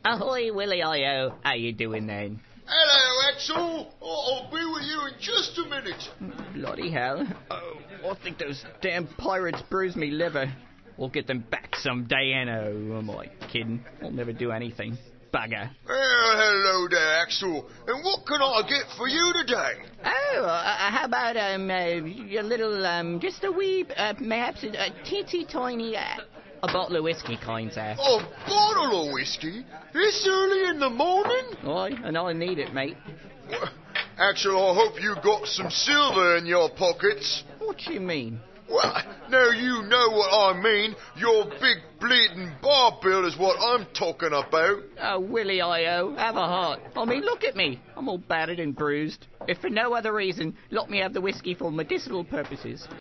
Ahoy, Willie-I-O. How you doing then? Hello, Axel. I'll be with you in just a minute. Bloody hell. Oh, I think those damn pirates bruised me liver. We'll get them back someday, and oh, am I kidding? I'll never do anything. Bugger. Hello there, Axel. And what can I get for you today? Oh, how about, your little, just a wee, perhaps a teensy tiny, a bottle of whiskey, kind sir. A bottle of whiskey? This early in the morning? Aye, and I need it, mate. Axel, I hope you got some silver in your pockets. What do you mean? Well, now you know what I mean. Your big bleeding bar bill is what I'm talking about. Oh, Willie-I-O, have a heart. I mean, look at me. I'm all battered and bruised. If for no other reason, let me have the whiskey for medicinal purposes.